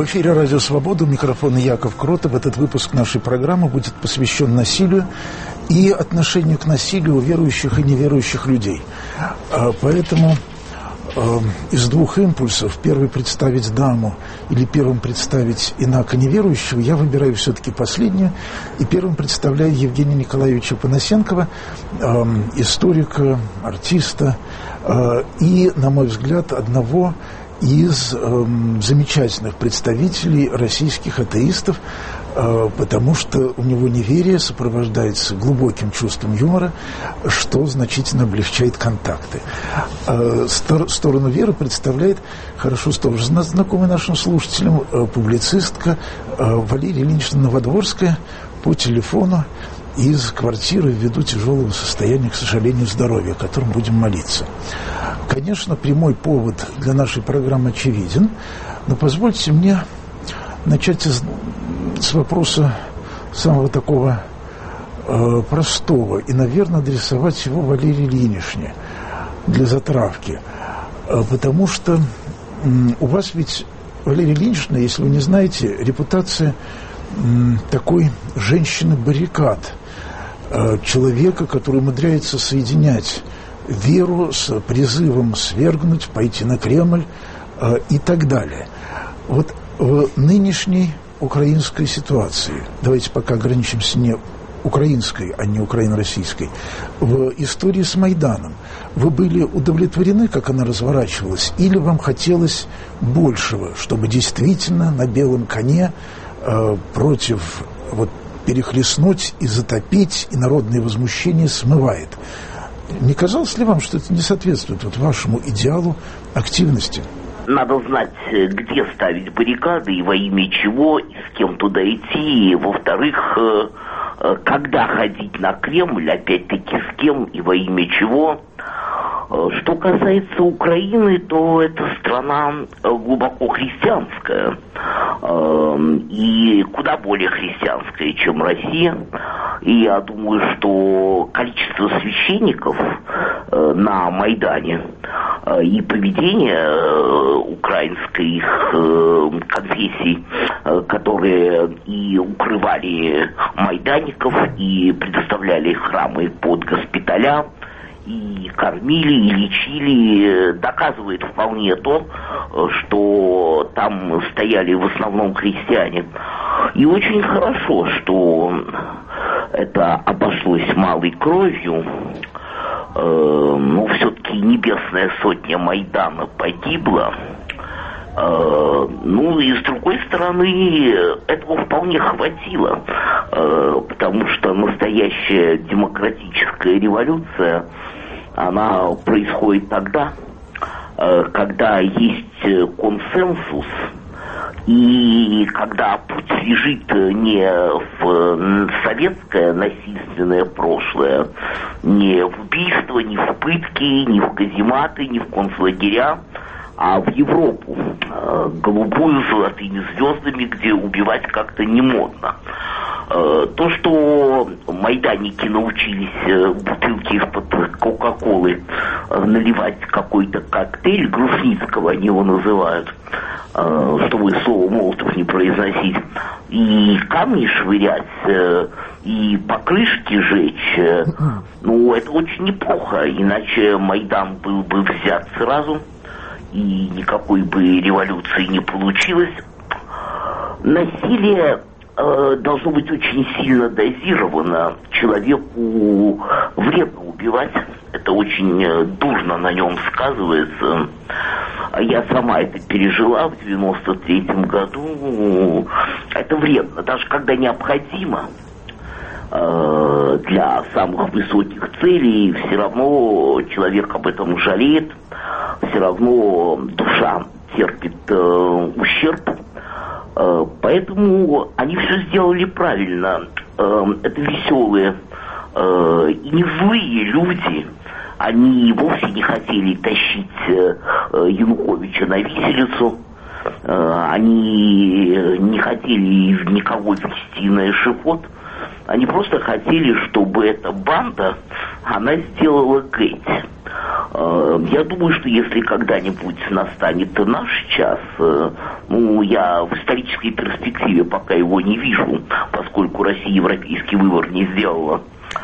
эфире «Радио Свобода», у микрофона Яков Кротов. Этот выпуск нашей программы будет посвящен насилию и отношению к насилию у верующих и неверующих людей. Поэтому из двух импульсов, первый представить даму или первым представить инако неверующего, я выбираю все-таки последнюю, и первым представляю Евгения Николаевича Панасенкова, историка, артиста и, на мой взгляд, одного из замечательных представителей российских атеистов, потому что у него неверие сопровождается глубоким чувством юмора, что значительно облегчает контакты. Сторону веры представляет хорошо знакомая нашим слушателям публицистка Валерия Ильинична Новодворская по телефону из квартиры ввиду тяжелого состояния, к сожалению, здоровья, о котором будем молиться. Конечно, прямой повод для нашей программы очевиден, но позвольте мне начать с вопроса самого такого простого и, наверное, адресовать его Валерии Ильиничне для затравки. Потому что у вас ведь, Валерия Ильинична, если вы не знаете, репутация такой женщины-баррикад, человека, который умудряется соединять веру с призывом свергнуть, пойти на Кремль и так далее. Вот в нынешней украинской ситуации, давайте пока ограничимся не украинской, а не украино-российской, в истории с Майданом, вы были удовлетворены, как она разворачивалась, или вам хотелось большего, чтобы действительно на белом коне против перехлестнуть и затопить, и народное возмущение смывает? Не казалось ли вам, что это не соответствует вашему идеалу активности? Надо знать, где ставить баррикады и во имя чего, и с кем туда идти. И, во-вторых, когда ходить на Кремль, опять-таки с кем и во имя чего. Что касается Украины, то это страна глубоко христианская и куда более христианская, чем Россия. И я думаю, что количество священников на Майдане и поведение украинской их конфессий, которые и укрывали майданников, и предоставляли храмы под госпиталя, и кормили, и лечили, доказывает вполне то, что там стояли в основном христиане. И очень хорошо, что это обошлось малой кровью. Но все-таки небесная сотня Майдана погибла. И с другой стороны, этого вполне хватило, потому что настоящая демократическая революция, она происходит тогда, когда есть консенсус, и когда путь лежит не в советское насильственное прошлое, не в убийство, не в пытки, не в казематы, не в концлагеря, а в Европу, голубую с золотыми звездами, где убивать как-то не модно. То, что майданники научились бутылки из-под Кока-Колы наливать какой-то коктейль, Грушницкого они его называют, чтобы слово Молотов не произносить, и камни швырять, и покрышки жечь, это очень неплохо, иначе Майдан был бы взят сразу, и никакой бы революции не получилось. Насилие должно быть очень сильно дозировано. Человеку вредно убивать. Это очень дурно на нем сказывается. Я сама это пережила в 93-м году. Это вредно. Даже когда необходимо для самых высоких целей, все равно человек об этом жалеет. Все равно душа терпит ущерб. Поэтому они все сделали правильно. Это веселые и не злые люди. Они вовсе не хотели тащить Януковича на виселицу. Они не хотели никого вести на эшафот. Они просто хотели, чтобы эта банда, она сделала геть. Я думаю, что если когда-нибудь настанет наш час, я в исторической перспективе пока его не вижу, поскольку Россия европейский выбор не сделала,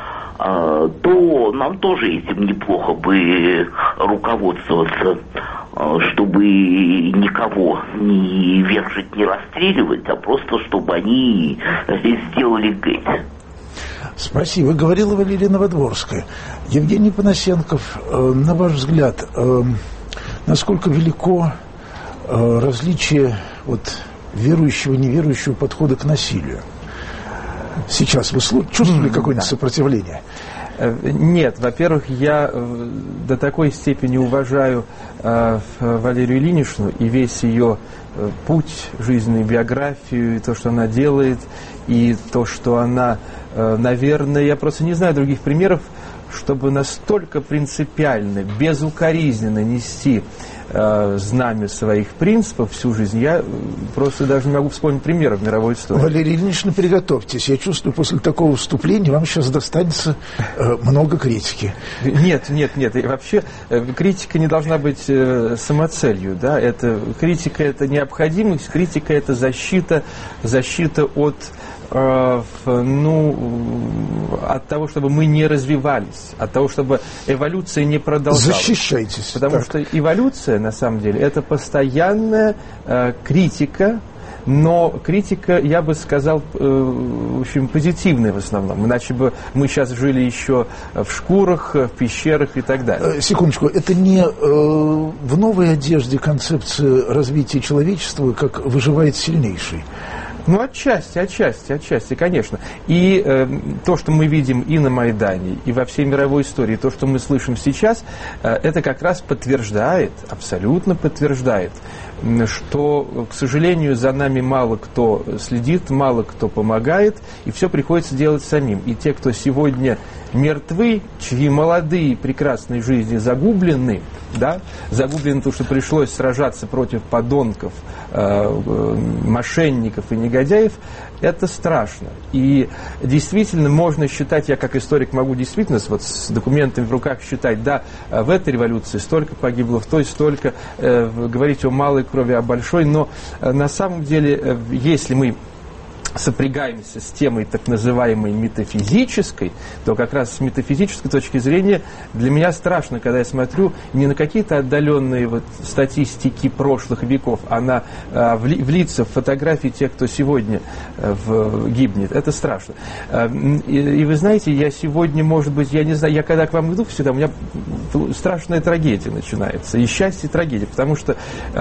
то нам тоже этим неплохо бы руководствоваться, чтобы никого не вешать, не расстреливать, а просто чтобы они сделали геть. Спасибо. Говорила Валерия Новодворская. Евгений Панасенков, на ваш взгляд, насколько велико различие верующего и неверующего подхода к насилию? Сейчас вы чувствовали какое-нибудь сопротивление? Нет, во-первых, я до такой степени уважаю Валерию Ильиничну и весь ее путь, жизненную биографию, и то, что она делает, и то, что она, наверное, я просто не знаю других примеров, чтобы настолько принципиально, безукоризненно нести знамя своих принципов всю жизнь, я просто даже не могу вспомнить примеров в мировой истории. Валерий Ильинична, приготовьтесь. Я чувствую, после такого вступления вам сейчас достанется много критики. Нет. И вообще критика не должна быть самоцелью. Да? Критика – это необходимость, критика – это защита от того, чтобы мы не развивались, от того, чтобы эволюция не продолжалась. Защищайтесь. Потому что эволюция, на самом деле, это постоянная критика, но критика, я бы сказал, в общем, позитивная в основном. Иначе бы мы сейчас жили еще в шкурах, в пещерах и так далее. Секундочку, это не в новой одежде концепция развития человечества, как выживает сильнейший? Отчасти, конечно. И то, что мы видим и на Майдане, и во всей мировой истории, то, что мы слышим сейчас, это как раз абсолютно подтверждает, что, к сожалению, за нами мало кто следит, мало кто помогает, и все приходится делать самим. И те, кто сегодня мертвы, чьи молодые прекрасные жизни загублены, потому что пришлось сражаться против подонков, мошенников и негодяев, это страшно. И действительно можно считать, я как историк могу действительно с документами в руках считать, в этой революции столько погибло, в той столько, говорить о малой крови, о большой, но на самом деле, если мы сопрягаемся с темой так называемой метафизической, то как раз с метафизической точки зрения для меня страшно, когда я смотрю не на какие-то отдаленные статистики прошлых веков, а в лица, в фотографии тех, кто сегодня гибнет. Это страшно. И вы знаете, я сегодня, может быть, я не знаю, я когда к вам иду всегда, у меня страшная трагедия начинается. И счастье, и трагедия, потому что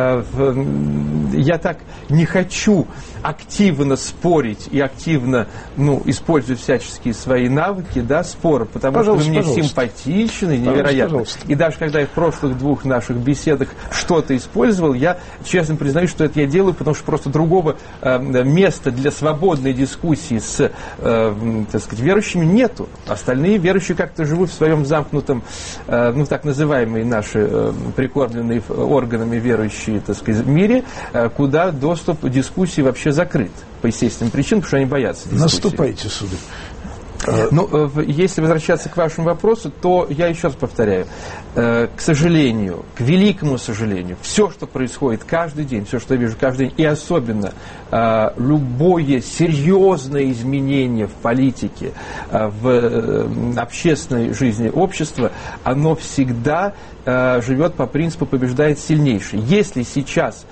я так не хочу активно спорить и активно использовать всяческие свои навыки спора, потому что вы мне симпатичны, невероятно. И даже когда я в прошлых двух наших беседах что-то использовал, я честно признаюсь, что это я делаю, потому что просто другого места для свободной дискуссии с верующими нету. Остальные верующие как-то живут в своем замкнутом, так называемые наши прикормленные органами верующие, мире, куда доступ к дискуссии вообще закрыт по естественным причинам, потому что они боятся дискуссии. Наступайте, сударь. Если возвращаться к вашему вопросу, то я еще раз повторяю, к сожалению, к великому сожалению, все, что происходит каждый день, все, что я вижу каждый день, и особенно любое серьезное изменение в политике, в общественной жизни общества, оно всегда живет по принципу «побеждает сильнейший». Если сейчас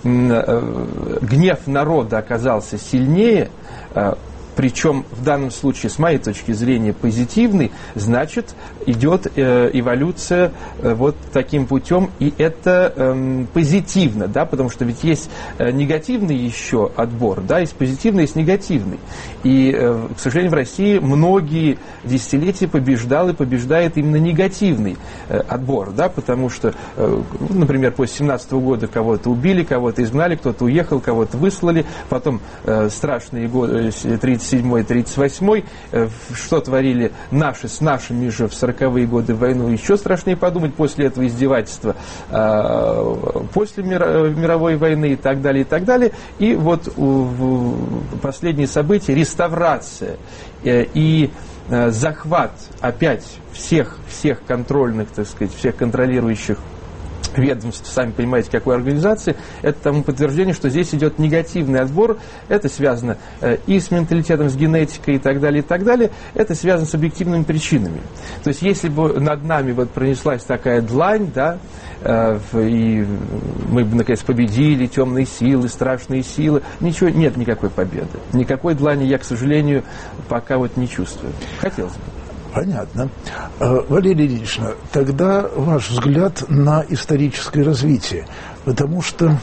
гнев народа оказался сильнее, причем в данном случае, с моей точки зрения, позитивный, значит, идет эволюция таким путем, и это позитивно, потому что ведь есть негативный еще отбор, есть позитивный, есть негативный. И, к сожалению, в России многие десятилетия побеждал и побеждает именно негативный отбор, потому что, например, после 17 года кого-то убили, кого-то изгнали, кто-то уехал, кого-то выслали, потом страшные годы, 37-й, 38-й, что творили наши с нашими же в 40-е годы войну, еще страшнее подумать после этого издевательства, после мировой войны и так далее, и так далее. И последние события, реставрация и захват опять всех контрольных, так сказать, всех контролирующих ведомств, сами понимаете, какой организации, это тому подтверждение, что здесь идет негативный отбор, это связано и с менталитетом, с генетикой и так далее, это связано с объективными причинами. То есть, если бы над нами вот пронеслась такая длань, да, и мы бы, наконец, победили темные силы, страшные силы, ничего, нет никакой победы. Никакой длани я, к сожалению, пока вот не чувствую. Хотелось бы. Понятно. Валерий Ильич, тогда ваш взгляд на историческое развитие. Потому что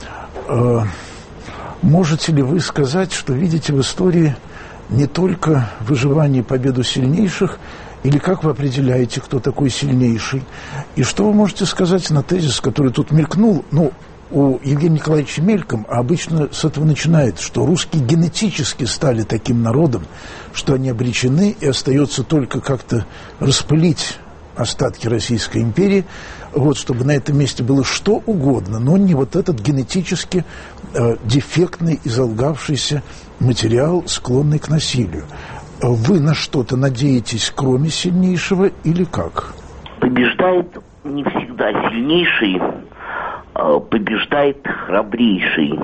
можете ли вы сказать, что видите в истории не только выживание и победу сильнейших, или как вы определяете, кто такой сильнейший? И что вы можете сказать на тезис, который тут мелькнул, у Евгения Николаевича мельком, а обычно с этого начинает, что русские генетически стали таким народом, что они обречены, и остается только как-то распылить остатки Российской империи, вот, чтобы на этом месте было что угодно, но не вот этот генетически дефектный, изолгавшийся материал, склонный к насилию. Вы на что-то надеетесь, кроме сильнейшего, или как? Побеждает не всегда сильнейший, побеждает храбрейший.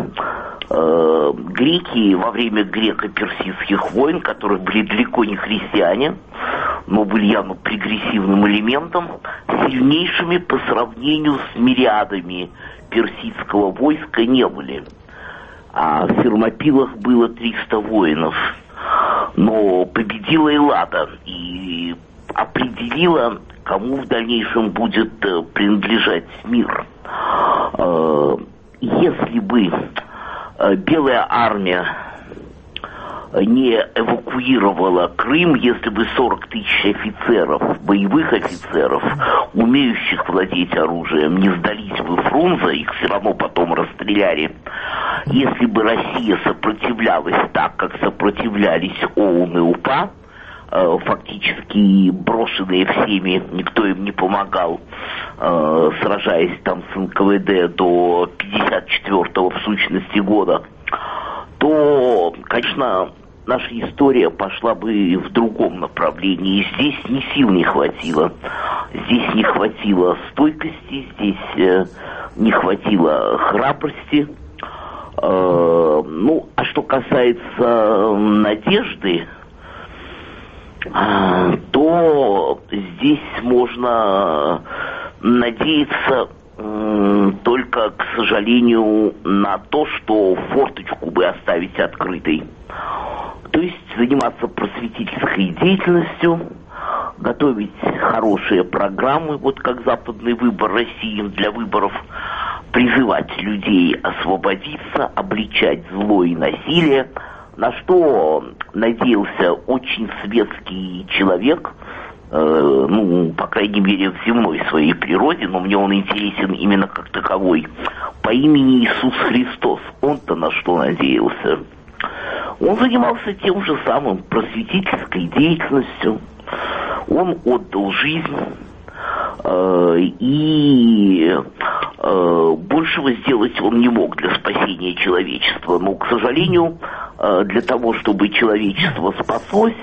Греки во время греко-персидских войн, которые были далеко не христиане, но были явно прогрессивным элементом, сильнейшими по сравнению с мириадами персидского войска не были. А в Фермопилах было 300 воинов. Но победила Эллада и определила, кому в дальнейшем будет принадлежать мир. Если бы Белая армия не эвакуировала Крым, если бы 40 тысяч офицеров, боевых офицеров, умеющих владеть оружием, не сдались бы Фрунзе, их все равно потом расстреляли. Если бы Россия сопротивлялась так, как сопротивлялись ОУН и УПА, фактически брошенные всеми, никто им не помогал, сражаясь там с НКВД до 54-го в сущности года, то, конечно, наша история пошла бы в другом направлении. И здесь ни сил не хватило. Здесь не хватило стойкости, здесь не хватило храбрости. А что касается надежды, то здесь можно надеяться только, к сожалению, на то, что форточку бы оставить открытой. То есть заниматься просветительской деятельностью, готовить хорошие программы, вот как западный выбор России для выборов, призывать людей освободиться, обличать зло и насилие, на что надеялся очень светский человек, по крайней мере, в земной своей природе, но мне он интересен именно как таковой, по имени Иисус Христос. Он-то на что надеялся? Он занимался тем же самым, просветительской деятельностью. Он отдал жизнь, и большего сделать он не мог для спасения человечества. Но, к сожалению, для того, чтобы человечество спаслось,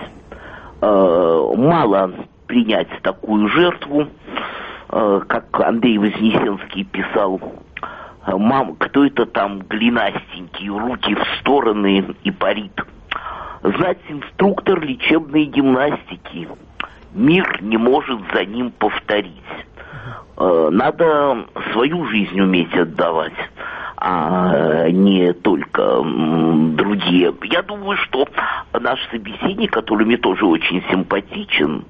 мало принять такую жертву, как Андрей Вознесенский писал: «Мам, кто это там глинастенький, руки в стороны и парит? Знать инструктор лечебной гимнастики. Мир не может за ним повторить. Надо свою жизнь уметь отдавать, а не только другие». Я думаю, что наш собеседник, который мне тоже очень симпатичен,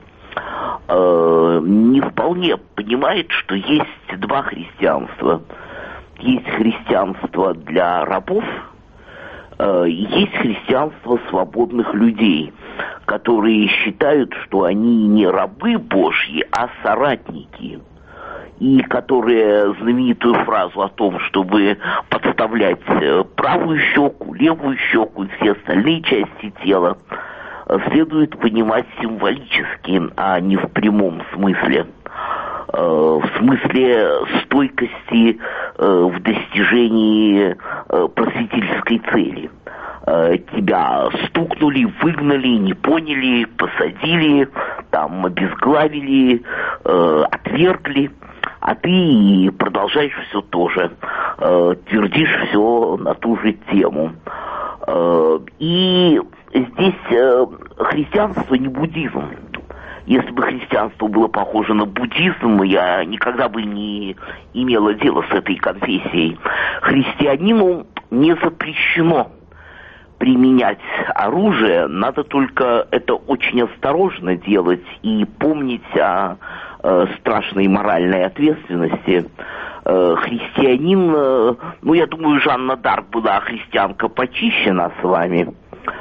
не вполне понимает, что есть два христианства. Есть христианство для рабов, и есть христианство свободных людей, которые считают, что они не рабы Божьи, а соратники. И которые знаменитую фразу о том, чтобы подставлять правую щеку, левую щеку и все остальные части тела, следует понимать символически, а не в прямом смысле. В смысле стойкости в достижении просветительской цели. тебя стукнули, выгнали, не поняли, посадили, там обезглавили, отвергли, а ты продолжаешь все то же, твердишь все на ту же тему. И здесь христианство не буддизм. Если бы христианство было похоже на буддизм, я никогда бы не имела дела с этой конфессией. Христианину не запрещено применять оружие, надо только это очень осторожно делать и помнить о страшной моральной ответственности. Христианин, я думаю, Жанна Дарк была христианка почище нас с вами.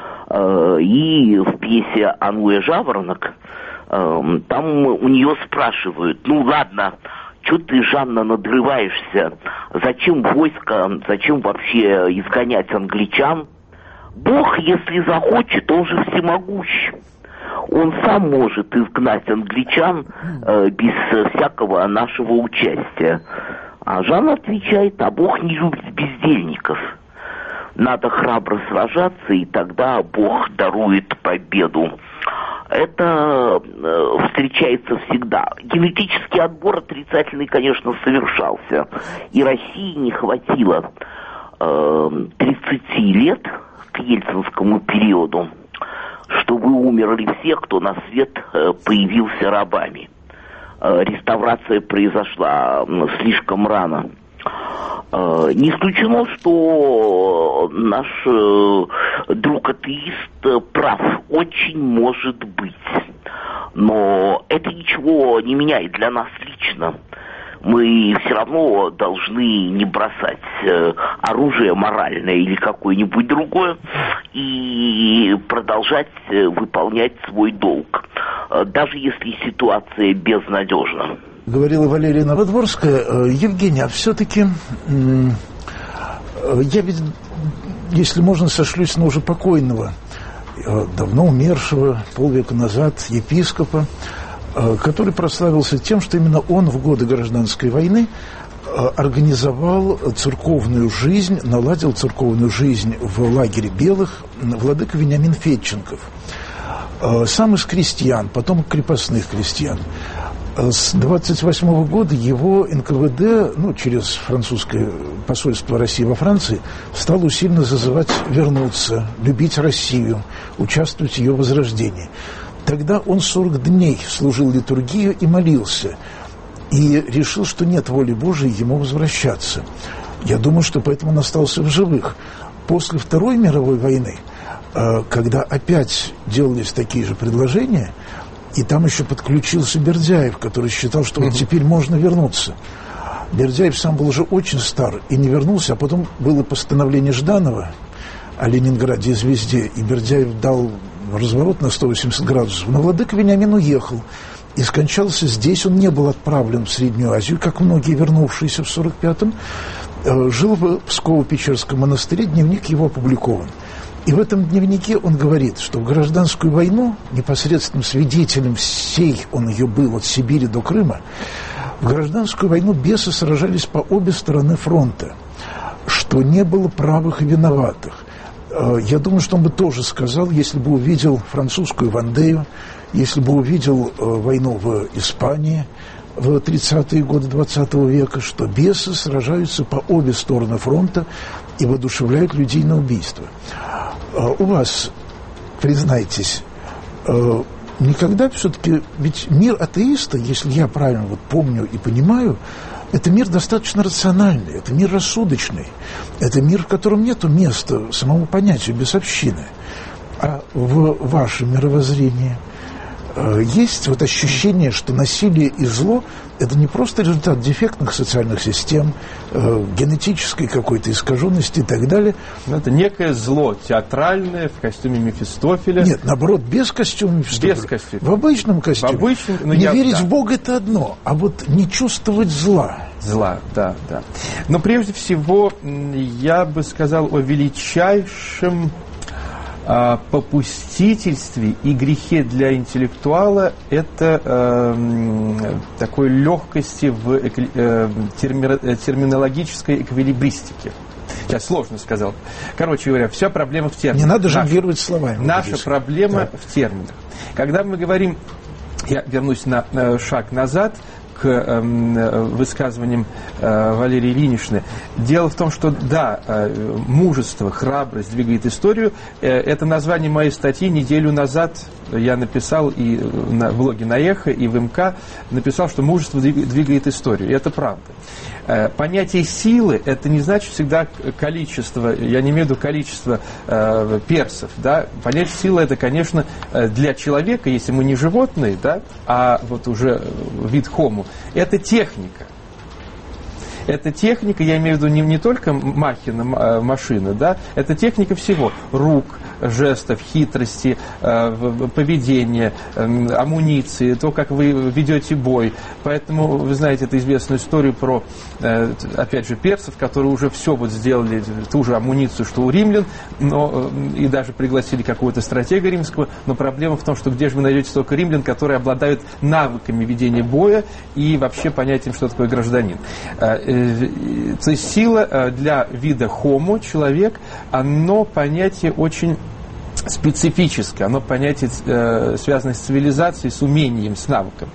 И в пьесе «Ануэ Жаворонок» там у нее спрашивают: ну ладно, что ты, Жанна, надрываешься? Зачем войско? Зачем вообще изгонять англичан? Бог, если захочет, он же всемогущ. Он сам может изгнать англичан без всякого нашего участия. А Жанна отвечает: а Бог не любит бездельников. Надо храбро сражаться, и тогда Бог дарует победу. Это встречается всегда. Генетический отбор отрицательный, конечно, совершался. И России не хватило 30 лет к ельцинскому периоду, чтобы умерли все, кто на свет появился рабами. Реставрация произошла слишком рано. Не исключено, что наш друг-атеист прав, очень может быть. Но это ничего не меняет для нас лично. Мы все равно должны не бросать оружие моральное или какое-нибудь другое и продолжать выполнять свой долг, даже если ситуация безнадежна. Говорила Валерия Новодворская. Евгений, а все-таки я ведь, если можно, сошлюсь на уже покойного, давно умершего, полвека назад, епископа, который прославился тем, что именно он в годы гражданской войны организовал церковную жизнь, наладил церковную жизнь в лагере белых, владыка Вениамин Федченков. Сам из крестьян, потом крепостных крестьян. С 1928 года его НКВД, через французское посольство России во Франции, стал усиленно зазывать вернуться, любить Россию, участвовать в ее возрождении. Тогда он 40 дней служил литургию и молился, и решил, что нет воли Божией ему возвращаться. Я думаю, что поэтому он остался в живых. После Второй мировой войны, когда опять делались такие же предложения, и там еще подключился Бердяев, который считал, что вот теперь можно вернуться. Бердяев сам был уже очень стар и не вернулся, а потом было постановление Жданова о Ленинграде и Звезде, и Бердяев дал разворот на 180 градусов. Но владыка Вениамин уехал и скончался здесь. Он не был отправлен в Среднюю Азию, как многие вернувшиеся в 1945-м. Жил в Псково-Печерском монастыре, дневник его опубликован. И в этом дневнике он говорит, что в гражданскую войну, непосредственным свидетелем всей он ее был, от Сибири до Крыма, в гражданскую войну бесы сражались по обе стороны фронта, что не было правых и виноватых. Я думаю, что он бы тоже сказал, если бы увидел французскую Вандею, если бы увидел войну в Испании в 30-е годы 20 века, что бесы сражаются по обе стороны фронта и воодушевляют людей на убийство. У вас, признайтесь, никогда все-таки, ведь мир атеиста, если я правильно помню и понимаю, это мир достаточно рациональный, это мир рассудочный, это мир, в котором нет места самому понятию бесовщины. А в вашем мировоззрении есть ощущение, что насилие и зло – это не просто результат дефектных социальных систем, генетической какой-то искаженности и так далее. Это некое зло театральное в костюме Мефистофеля. Нет, наоборот, без костюма Мефистофеля. Без костюма. В обычном костюме. В обычном, не верить в Бога – это одно, а вот не чувствовать зла. Зла, да. Но прежде всего я бы сказал о величайшем попустительстве и грехе для интеллектуала – это такой легкости в терминологической эквилибристике. Сейчас сложно сказал. Короче говоря, вся проблема в терминах. Не надо жонглировать словами. Наша проблема в терминах. Когда мы говорим, я вернусь на шаг назад, к высказываниям Валерии Ильиничны. Дело в том, что да, мужество, храбрость двигает историю. Это название моей статьи неделю назад я написал и в блоге на Эхо, и в МК написал, что мужество двигает историю. И это правда. Понятие силы, это не значит всегда количество, я не имею в виду количество персов, да. Понятие силы это, конечно, для человека, если мы не животные, да, а вот уже вид Homo, это техника. Это техника, я имею в виду не только махина, машина, да, это техника всего. Рук, жестов, хитрости, поведения, амуниции, то, как вы ведете бой. Поэтому, вы знаете эту известную историю про, опять же, персов, которые уже все вот сделали, ту же амуницию, что у римлян, но, и даже пригласили какого-то стратега римского, но проблема в том, что где же вы найдете столько римлян, которые обладают навыками ведения боя и вообще понятием, что такое гражданин. То есть сила для вида Homo, человек, оно понятие очень специфическое, оно понятие, связанное с цивилизацией, с умением, с навыком.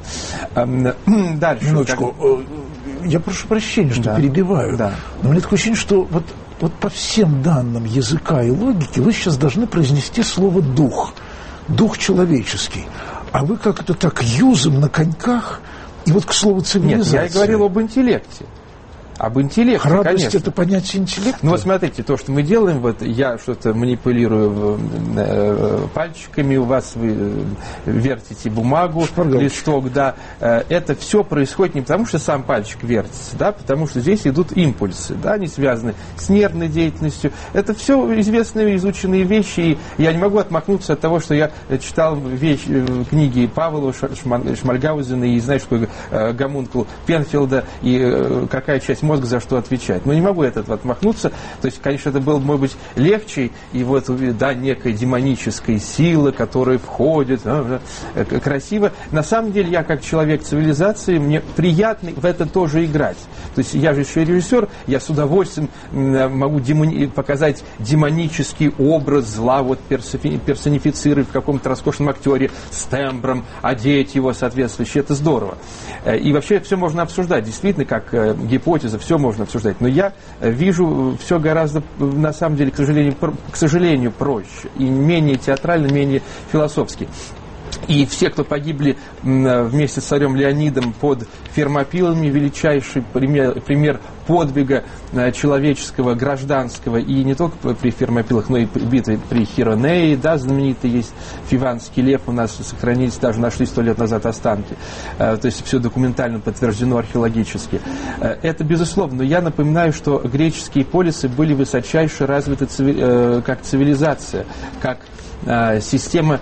Дальше. Минуточку. Я прошу прощения, что перебиваю. Да. Но у меня такое ощущение, что вот по всем данным языка и логики вы сейчас должны произнести слово «дух». Дух человеческий. А вы как-то так юзом на коньках, и вот к слову цивилизация. Нет, я и говорил об интеллекте. Об интеллекте, храбрость конечно. — это понятие интеллекта? Ну вот смотрите, то, что мы делаем, вот я что-то манипулирую пальчиками, у вас вы вертите бумагу, листок, да, это все происходит не потому, что сам пальчик вертится, да, потому что здесь идут импульсы, да, они связаны с нервной деятельностью. Это все известные, изученные вещи, и я не могу отмахнуться от того, что я читал книги Павлова, Шмальгаузена и, знаешь, такой гомункул Пенфилда, и какая часть мозга за что отвечает. Но не могу от этого отмахнуться. То есть, конечно, это было, может быть, легче, и вот, да, некая демоническая сила, которая входит, красиво. На самом деле, я как человек цивилизации, мне приятно в это тоже играть. То есть, я же еще и режиссер, я с удовольствием могу показать демонический образ зла, вот персонифицировать в каком-то роскошном актере с тембром, одеть его соответствующе. Это здорово. И вообще все можно обсуждать, действительно, как гипотеза, все можно обсуждать. Но я вижу все гораздо, на самом деле, к сожалению, проще. И менее театрально, менее философски. И все, кто погибли вместе с царем Леонидом под Фермопилами, величайший пример подвига человеческого, гражданского, и не только при Фермопилах, но и битве при Хиронее, да, знаменитый есть Фиванский лев, у нас сохранились, даже нашли 100 лет назад останки, то есть все документально подтверждено археологически. Это безусловно, но я напоминаю, что греческие полисы были высочайше развиты как цивилизация, как система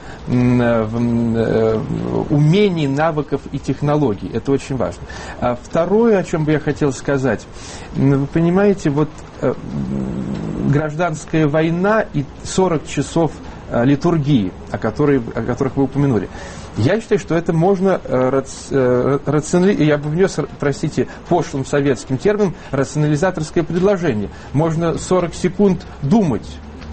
умений, навыков и технологий. Это очень важно. Второе, о чем бы я хотел сказать, вы понимаете, вот гражданская война и 40 часов литургии, о которых вы упомянули. Я считаю, что это можно рационализировать, я бы внес, простите, пошлым советским термином, рационализаторское предложение. Можно 40 секунд думать,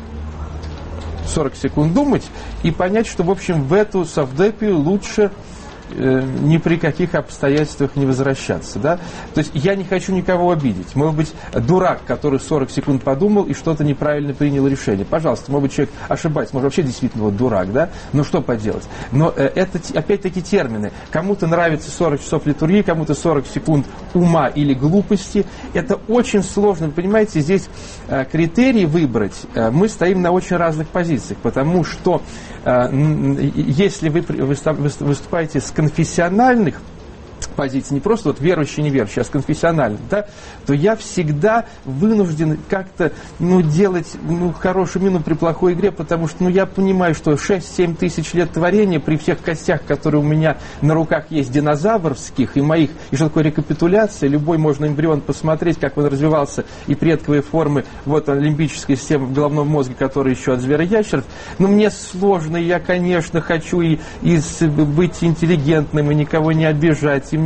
и понять, что, в общем, в эту совдепию лучше ни при каких обстоятельствах не возвращаться. Да? То есть я не хочу никого обидеть. Может быть, дурак, который 40 секунд подумал и что-то неправильно принял решение. Пожалуйста, может быть, человек ошибается, может, вообще действительно вот дурак, да? Но что поделать? Но это, опять-таки, термины. Кому-то нравится 40 часов литургии, кому-то 40 секунд ума или глупости. Это очень сложно. Вы понимаете, здесь критерии выбрать, мы стоим на очень разных позициях, потому что если вы выступаете с конфессиональных позиций, не просто вот верующий, неверующий, а с конфессиональных, да, то я всегда вынужден как-то, делать, хорошую мину при плохой игре, потому что, я понимаю, что 6-7 тысяч лет творения при всех костях, которые у меня на руках есть, динозаврских и моих, и что такое рекапитуляция, любой можно эмбрион посмотреть, как он развивался, и предковые формы, вот лимбическая система в головном мозге, которая еще от звероящеров, но мне сложно, я, конечно, хочу и быть интеллигентным, и никого не обижать, и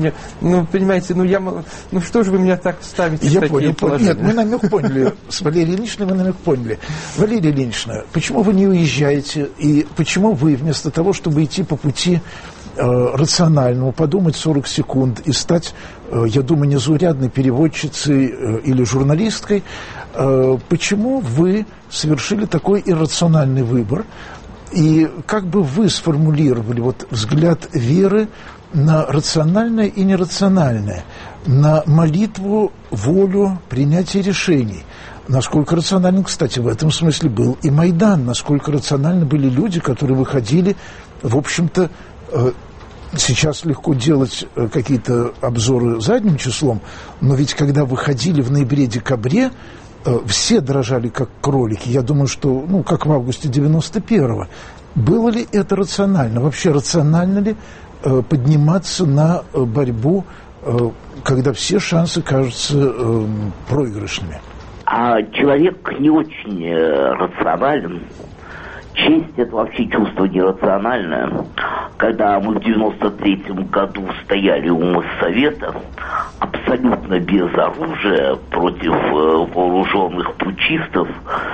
мне, понимаете, что же вы меня так ставите в такие положения? Нет, мы намек поняли. С Валерией Ильиничной мы намек поняли. Валерия Ильинична, почему вы не уезжаете? И почему вы вместо того, чтобы идти по пути рациональному, подумать 40 секунд и стать, я думаю, незаурядной переводчицей или журналисткой, почему вы совершили такой иррациональный выбор? И как бы вы сформулировали взгляд веры на рациональное и нерациональное, на молитву, волю, принятие решений? Насколько рациональным, кстати, в этом смысле был и Майдан, насколько рациональны были люди, которые выходили, в общем-то, сейчас легко делать какие-то обзоры задним числом, но ведь когда выходили в ноябре-декабре, все дрожали как кролики. Я думаю, что, как в августе 91-го. Было ли это рационально? Вообще рационально ли подниматься на борьбу, когда все шансы кажутся проигрышными? А человек не очень рационален. Честь – это вообще чувство нерациональное. Когда мы в 93-м году стояли у Моссовета, абсолютно без оружия, против вооруженных путчистов,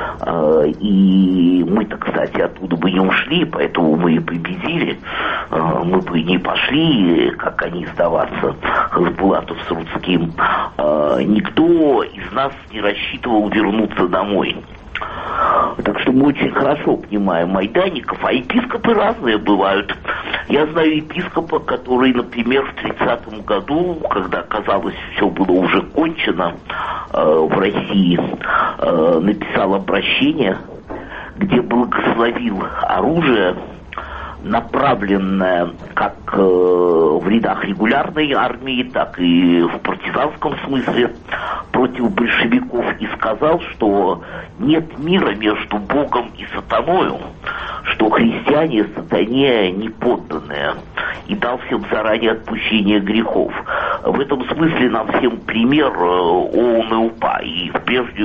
и мы-то, кстати, оттуда бы не ушли, поэтому мы и победили, мы бы не пошли, как они, сдаваться Хасбулатов с Рудским, никто из нас не рассчитывал вернуться домой. Так что мы очень хорошо понимаем майданников, а епископы разные бывают. Я знаю епископа, который, например, в 30-м году, когда, казалось, все было уже кончено в России, написал обращение, где благословил оружие, направленное как в рядах регулярной армии, так и в партизанском смысле против большевиков, и сказал, что нет мира между Богом и сатаною, что христиане сатане не подданные, и дал всем заранее отпущение грехов. В этом смысле нам всем пример ОУН и УПА, и прежде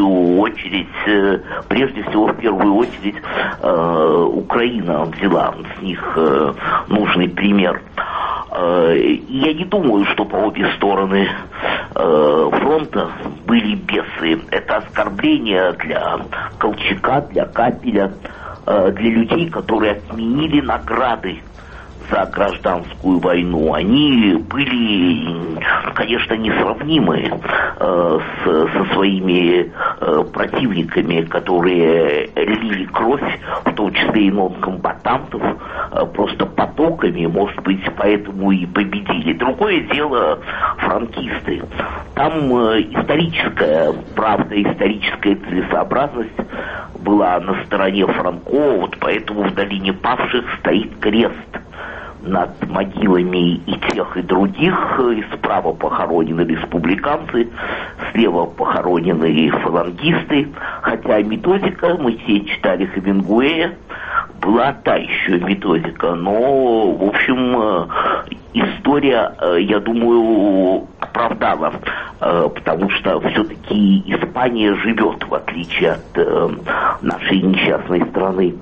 всего, в первую очередь, Украина взяла с них нужный пример. И я не думаю, что по обе стороны фронта были бесы. Это оскорбление для Колчака, для Капеля, для людей, которые отменили награды за гражданскую войну. Они были, конечно, несравнимы со своими противниками, которые лили кровь, в том числе и нонкомбатантов, просто потоками, может быть, поэтому и победили. Другое дело франкисты. Там историческая правда, историческая целесообразность была на стороне Франко, вот поэтому в долине павших стоит крест над могилами и тех, и других. И справа похоронены республиканцы, слева похоронены фалангисты. Хотя методика, мы все читали Хемингуэя, была та еще методика. Но, в общем, история, я думаю, оправдала, потому что все-таки Испания живет, в отличие от нашей несчастной страны.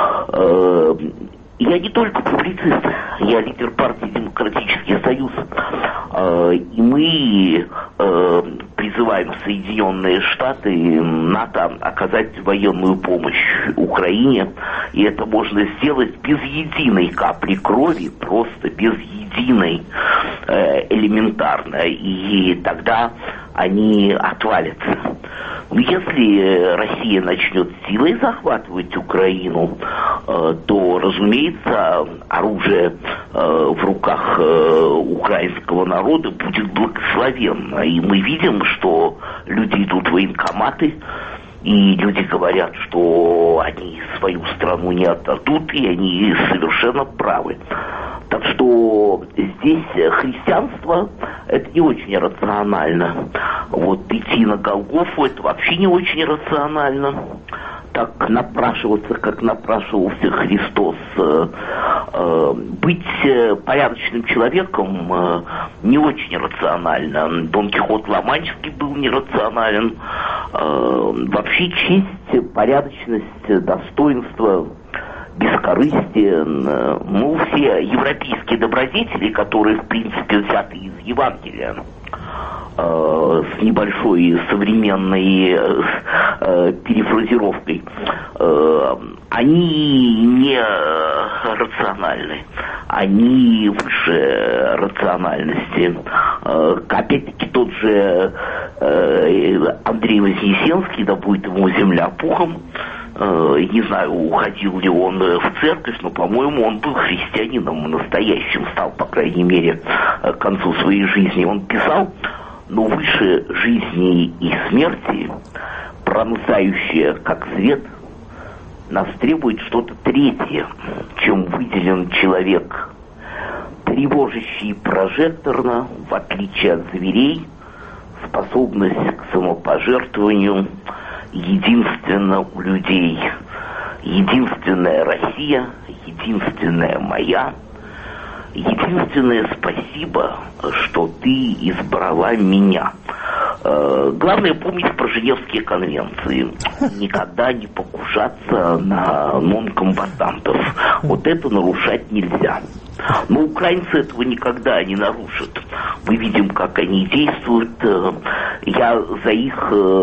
Я не только публицист, я лидер партии «Демократический союз», и мы призываем Соединенные Штаты, НАТО оказать военную помощь Украине, и это можно сделать без единой капли крови, просто без единой, элементарно, и тогда они отвалятся. Если Россия начнет силой захватывать Украину, то, разумеется, оружие в руках украинского народа будет благословенно. И мы видим, что люди идут в военкоматы, и люди говорят, что они свою страну не отдадут, и они совершенно правы. Так что здесь христианство – это не очень рационально. Вот идти на Голгофу – это вообще не очень рационально. Так напрашиваться, как напрашивался Христос. Быть порядочным человеком не очень рационально. Дон Кихот Ла-Манческий был нерационален. Вообще честь, порядочность, достоинство бескорыстен. Ну, все европейские добродетели, которые, в принципе, взяты из Евангелия, с небольшой современной перефразировкой, они не рациональны, они выше рациональности. Опять-таки тот же Андрей Вознесенский, да будет ему земля пухом, не знаю, уходил ли он в церковь, но, по-моему, он был христианином настоящим, стал, по крайней мере, к концу своей жизни. Он писал: но выше жизни и смерти, пронзающее как свет, нас требует что-то третье, чем выделен человек, тревожащий прожекторно, в отличие от зверей, способность к самопожертвованию единственно у людей. Единственная Россия, единственная моя, единственное спасибо, что ты избрала меня. Главное помнить про Женевские конвенции. Никогда не покушаться на нонкомбатантов. Вот это нарушать нельзя. Но украинцы этого никогда не нарушат. Мы видим, как они действуют. Я за их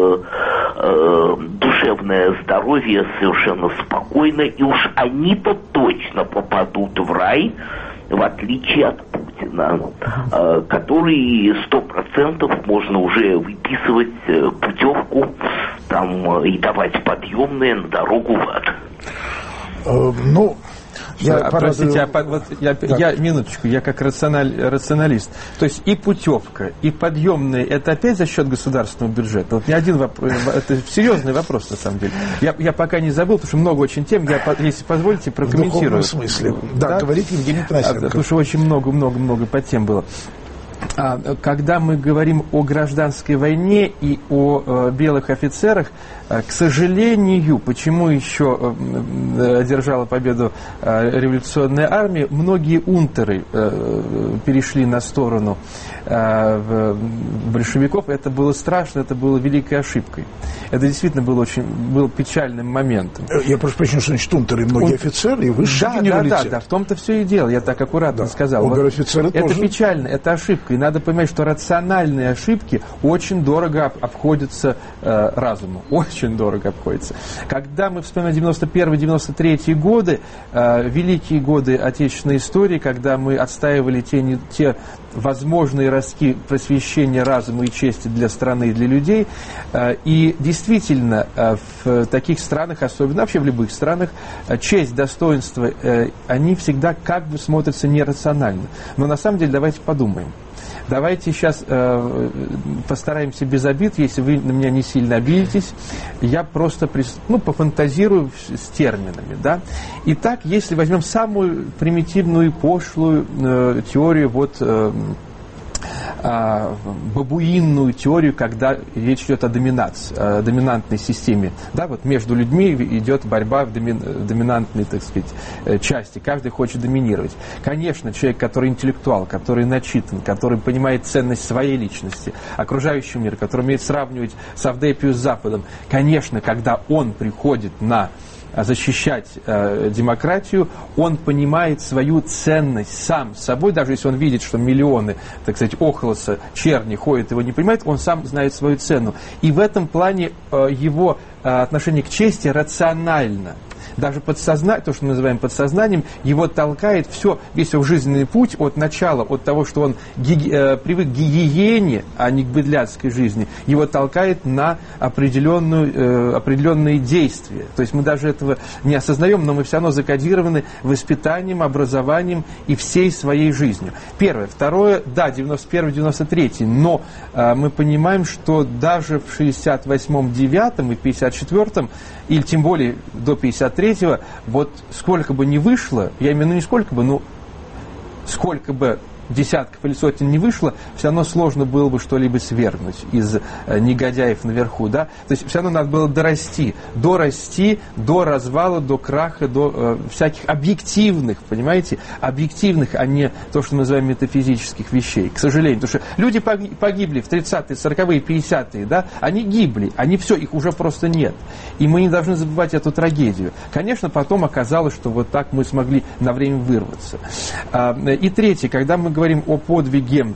душевное здоровье совершенно спокойно. И уж они-то точно попадут в рай, в отличие от Путина, который 100% можно уже выписывать путевку там и давать подъемные на дорогу в ад. Ну, простите, я минуточку, я как рационалист. То есть и путевка, и подъемные, это опять за счет государственного бюджета? Вот не один вопрос, это серьезный вопрос на самом деле. Я пока не забыл, потому что много очень тем, я, если позволите, прокомментирую. В духовном смысле. Да, говорит Евгений Тарасенко. Потому что очень много подтем было. Когда мы говорим о гражданской войне и о белых офицерах, к сожалению, почему еще одержала победу революционная армия, многие унтеры перешли на сторону большевиков. Это было страшно, это было великой ошибкой. Это действительно был печальным моментом. Я прошу прощения, что значит унтеры, многие офицеры и высший генералитет. Да, в том-то все и дело, я так аккуратно сказал. Обер-офицеры это тоже. Печально, это ошибка. И надо понимать, что рациональные ошибки очень дорого обходятся разуму. Очень дорого обходятся. Когда мы вспоминаем 91-93 годы, великие годы отечественной истории, когда мы отстаивали те возможные ростки просвещения разума и чести для страны и для людей, и действительно в таких странах, особенно вообще в любых странах, честь, достоинство, они всегда как бы смотрятся нерационально. Но на самом деле давайте подумаем. Давайте сейчас постараемся без обид, если вы на меня не сильно обидитесь, я просто пофантазирую с терминами. Да? Итак, если возьмем самую примитивную и пошлую теорию, бабуинную теорию, когда речь идет о доминантной системе. Да, вот между людьми идет борьба в доминантной, так сказать, части. Каждый хочет доминировать. Конечно, человек, который интеллектуал, который начитан, который понимает ценность своей личности, окружающего мира, который умеет сравнивать Савдепию с Западом, конечно, когда он приходит защищать демократию, он понимает свою ценность сам собой, даже если он видит, что миллионы, так сказать, охлоса, черни ходят, его не понимает, он сам знает свою цену. И в этом плане его отношение к чести рационально. Даже подсознание, то, что мы называем подсознанием, его толкает весь его жизненный путь от начала, от того, что он привык к гигиене, а не к быдляцкой жизни, его толкает на определенные действия. То есть мы даже этого не осознаем, но мы все равно закодированы воспитанием, образованием и всей своей жизнью. Первое. Второе, да, 91-93, но мы понимаем, что даже в 68-м, 9-м и 54-м, или тем более до 53-го, вот сколько бы ни вышло, я имею в виду не сколько бы, но сколько бы десятков или сотен не вышло, все равно сложно было бы что-либо свергнуть из негодяев наверху, да? То есть все равно надо было дорасти до развала, до краха, до всяких объективных, понимаете, объективных, а не то, что мы называем метафизических вещей, к сожалению. Потому что люди погибли в 30-е, 40-е, 50-е, да? Они гибли, они все, их уже просто нет. И мы не должны забывать эту трагедию. Конечно, потом оказалось, что вот так мы смогли на время вырваться. И третье, когда мы говорим о подвиге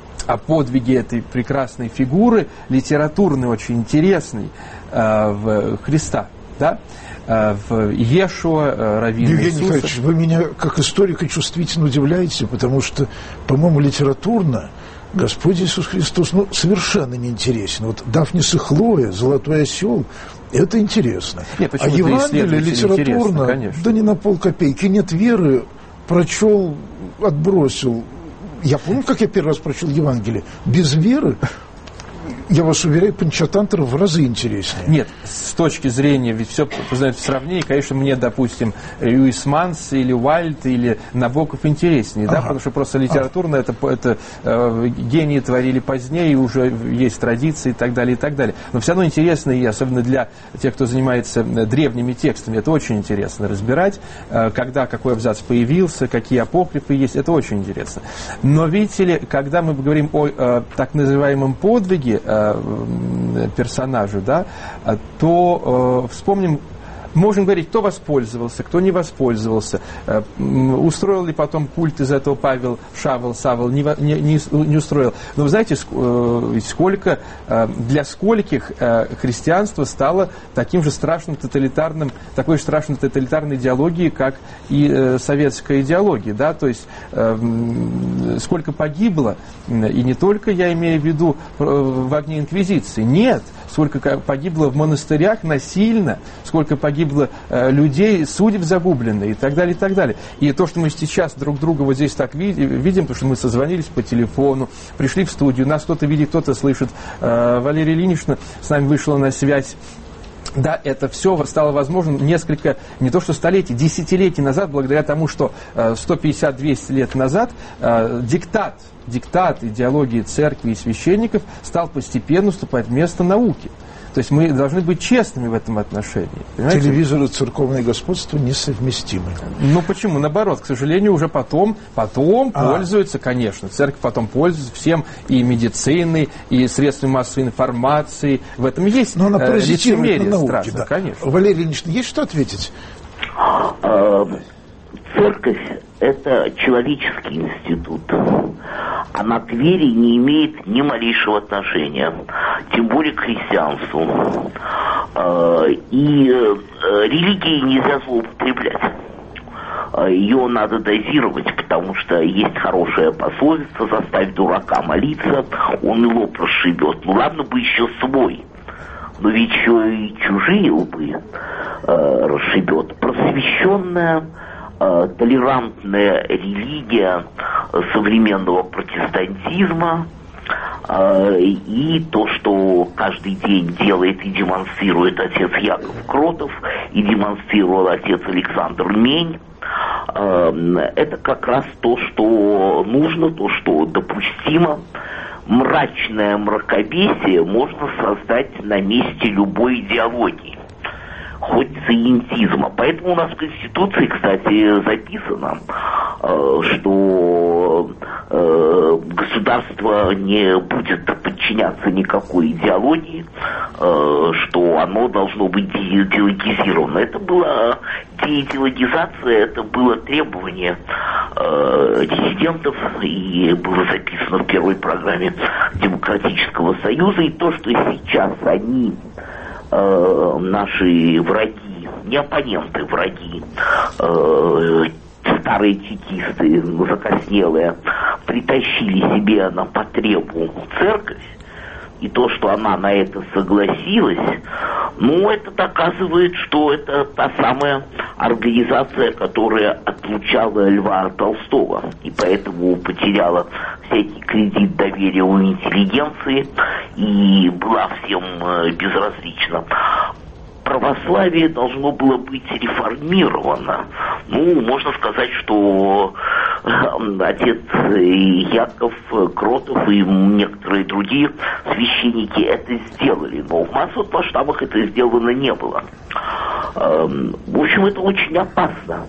этой прекрасной фигуры, литературной, очень интересной, в Христа, да? В Иешуа, раввина Евгений Иисуса. Михайлович, вы меня как историка чувствительно удивляете, потому что, по-моему, литературно Господь Иисус Христос совершенно не интересен. Вот Дафнис и Хлоя, Золотой осел, это интересно. Нет, а Евангелие литературно, да не на полкопейки. Нет веры, прочел, отбросил. Я помню, как я первый раз прочел Евангелие. Без веры, я вас уверяю, Панчатантра в разы интереснее. Нет, с точки зрения, ведь все познается в сравнении, конечно, мне, допустим, Льюис Манс или Уайльд или Набоков интереснее, да, потому что просто литературно это гении творили позднее, и уже есть традиции и так далее, и так далее. Но все равно интересно, и особенно для тех, кто занимается древними текстами, это очень интересно разбирать, когда какой абзац появился, какие апокрифы есть, это очень интересно. Но, видите ли, когда мы говорим о так называемом подвиге, персонажу, да, то вспомним, можем говорить, кто воспользовался, кто не воспользовался, устроил ли потом культ из этого Павел Савл, не устроил. Но вы знаете, сколько, для скольких христианство стало таким же страшным тоталитарным, такой же страшной тоталитарной идеологией, как и советская идеология, да, то есть сколько погибло, и не только я имею в виду в огне инквизиции, нет, сколько погибло в монастырях насильно, сколько погибло людей, судеб загублено и так далее, и так далее. И то, что мы сейчас друг друга вот здесь так видим, потому что мы созвонились по телефону, пришли в студию, нас кто-то видит, кто-то слышит. Валерия Ильинична с нами вышла на связь. Да, это все стало возможным несколько, не то что столетий, десятилетий назад, благодаря тому, что 150-200 лет назад диктат идеологии церкви и священников стал постепенно уступать место науке. То есть мы должны быть честными в этом отношении. Понимаете? Телевизор и церковное господство несовместимы. Ну почему? Наоборот, к сожалению, уже потом пользуются, конечно. Церковь потом пользуется всем, и медициной, и средствами массовой информации. В этом есть лицемерие страшное, да. Конечно. Валерий Ильич, есть что ответить? Церковь – это человеческий институт. Она к вере не имеет ни малейшего отношения, тем более к христианству. И религией нельзя злоупотреблять. Ее надо дозировать, потому что есть хорошая пословица: заставь дурака молиться, он и лоб расшибет. Ну ладно бы еще свой, но ведь еще и чужие лбы расшибет. Просвещенная, толерантная религия современного протестантизма, и то, что каждый день делает и демонстрирует отец Яков Кротов, и демонстрировал отец Александр Мень, это как раз то, что нужно, то, что допустимо. Мрачное мракобесие можно создать на месте любой идеологии, хоть сиентизма. Поэтому у нас в Конституции, кстати, записано, что государство не будет подчиняться никакой идеологии, что оно должно быть деидеологизировано. Это была деидеологизация, это было требование диссидентов, и было записано в первой программе Демократического Союза. И то, что сейчас они, наши враги, не оппоненты, враги, старые чекисты, закоснелые, притащили себе на потребу церковь, и то, что она на это согласилась, ну, это доказывает, что это та самая организация, которая отлучала Льва Толстого, и поэтому потеряла всякий кредит доверия у интеллигенции и была всем безразлична. Православие должно было быть реформировано. Ну, можно сказать, что отец Яков Кротов и некоторые другие священники это сделали, но в массовых масштабах это сделано не было. В общем, это очень опасно.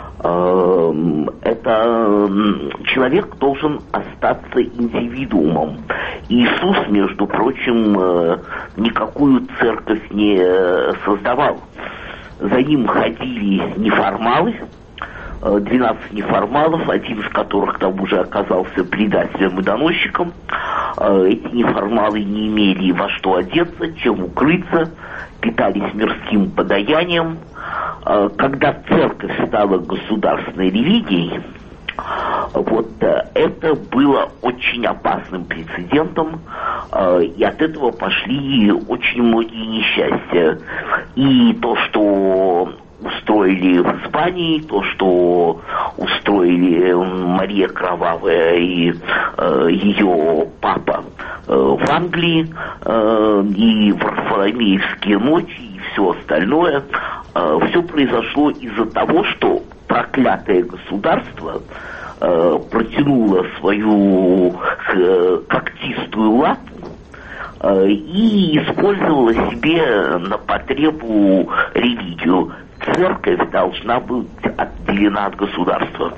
Это человек должен остаться индивидуумом. Иисус, между прочим, никакую церковь не создавал. За ним ходили неформалы, 12 неформалов, один из которых там уже оказался предателем и доносчиком. Эти неформалы не имели во что одеться, чем укрыться, питались мирским подаянием. Когда церковь стала государственной религией, вот это было очень опасным прецедентом, и от этого пошли очень многие несчастья. И то, что устроили в Испании, то, что устроили Мария Кровавая и ее папа в Англии, и Варфоломеевские ночи, и все остальное, все произошло из-за того, что проклятое государство протянуло свою когтистую лапу и использовала себе на потребу религию. Церковь должна быть отделена от государства.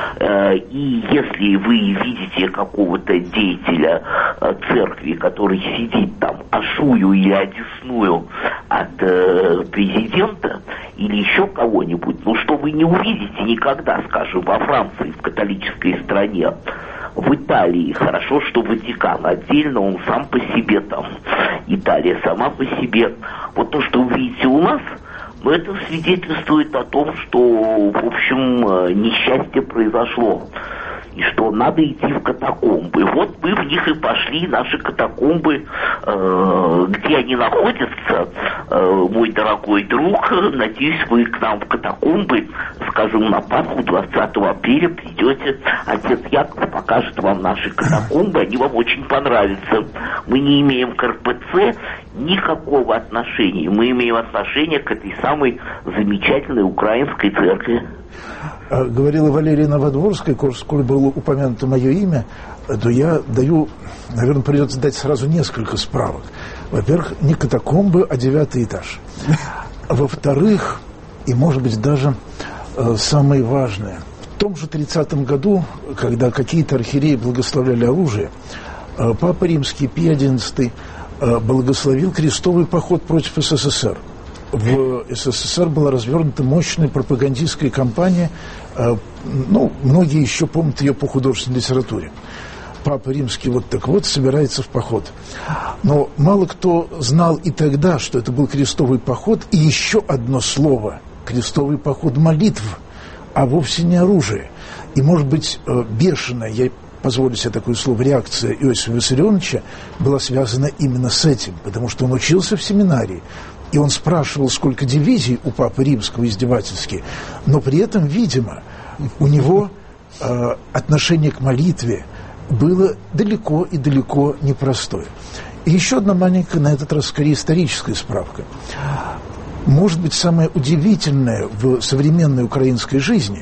И если вы видите какого-то деятеля церкви, который сидит там ашую или одесную от президента или еще кого-нибудь, ну что вы не увидите никогда, скажем, во Франции, в католической стране, в Италии. Хорошо, что Ватикан отдельно, он сам по себе там, Италия сама по себе. Вот то, что вы видите у нас, но это свидетельствует о том, что, в общем, несчастье произошло. И что надо идти в катакомбы. Вот мы в них и пошли, наши катакомбы, где они находятся, мой дорогой друг, надеюсь, вы к нам в катакомбы, скажем, на Пасху 20 апреля придете, отец Яков покажет вам наши катакомбы, они вам очень понравятся. Мы не имеем к РПЦ никакого отношения, мы имеем отношение к этой самой замечательной украинской церкви. Говорила Валерия Новодворская, коль было упомянуто мое имя, то я даю, наверное, придется дать сразу несколько справок. Во-первых, не катакомбы, а 9-й этаж. Во-вторых, и, может быть, даже самое важное, в том же 30-м году, когда какие-то архиереи благословляли оружие, Папа Римский Пий XI благословил крестовый поход против СССР. В СССР была развернута мощная пропагандистская кампания, многие еще помнят ее по художественной литературе. Папа Римский вот так вот собирается в поход. Но мало кто знал и тогда, что это был крестовый поход, и еще одно слово – крестовый поход молитв, а вовсе не оружие. И, может быть, бешеная, я позволю себе такое слово, реакция Иосифа Виссарионовича была связана именно с этим, потому что он учился в семинарии, и он спрашивал, сколько дивизий у Папы Римского издевательски, но при этом, видимо, у него отношение к молитве было далеко и далеко непростое. И еще одна маленькая, на этот раз скорее историческая справка. Может быть, самое удивительное в современной украинской жизни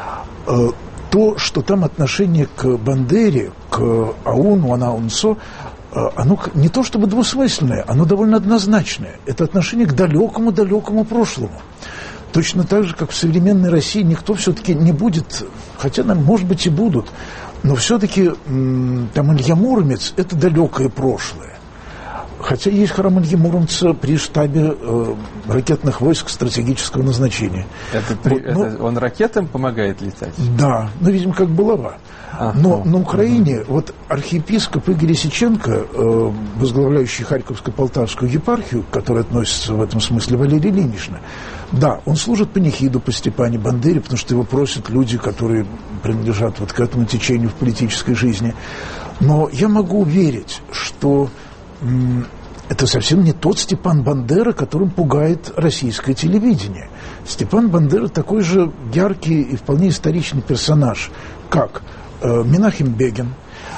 то, что там отношение к Бандере, к АУНу, АНАУНСО, оно не то чтобы двусмысленное, оно довольно однозначное. Это отношение к далекому-далекому прошлому. Точно так же, как в современной России никто все-таки не будет, хотя, может быть, и будут, но все-таки там Илья Муромец – это далекое прошлое. Хотя есть храм Ильи Муромца при штабе ракетных войск стратегического назначения. Он ракетам помогает летать? Да, видимо, как булава. Но на Украине вот архиепископ Игорь Исиченко, возглавляющий Харьковско-Полтавскую епархию, к которой относится в этом смысле Валерия Ильинична, да, он служит панихиду по Степане Бандере, потому что его просят люди, которые принадлежат вот к этому течению в политической жизни. Но я могу уверить, что это совсем не тот Степан Бандера, которым пугает российское телевидение. Степан Бандера такой же яркий и вполне историчный персонаж, как Менахем Бегин,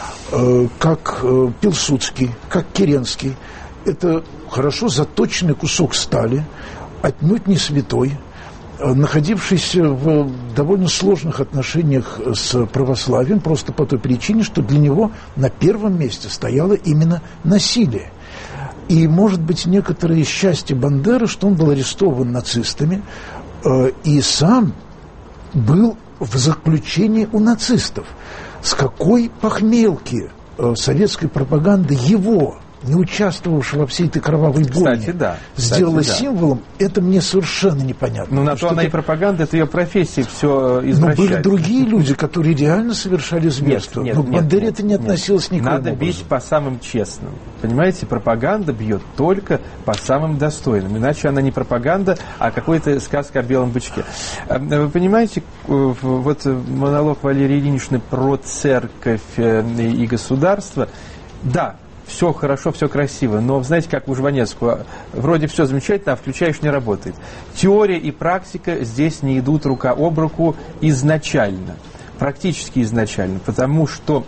как Пилсудский, как Керенский. Это хорошо заточенный кусок стали, отнюдь не святой. находившийся в довольно сложных отношениях с православием, просто по той причине, что для него на первом месте стояло именно насилие. И, может быть, некоторое счастье Бандеры, что он был арестован нацистами и сам был в заключении у нацистов. С какой похмелки советской пропаганды его, не участвовавшего во всей этой кровавой бойне, сделала символом, это мне совершенно непонятно. Ну, на то она и пропаганда, это ее профессия, все извращает. Но были другие люди, которые реально совершали зверство. Но к Бандере это не относилось никаким образом. Надо бить по самым честным. Понимаете, пропаганда бьет только по самым достойным. Иначе она не пропаганда, а какая-то сказка о белом бычке. Вы понимаете, вот монолог Валерии Ильиничны про церковь и государство, да, все хорошо, все красиво, но знаете, как у Жванецкого, вроде все замечательно, а включаешь, не работает. Теория и практика здесь не идут рука об руку изначально, практически изначально, потому что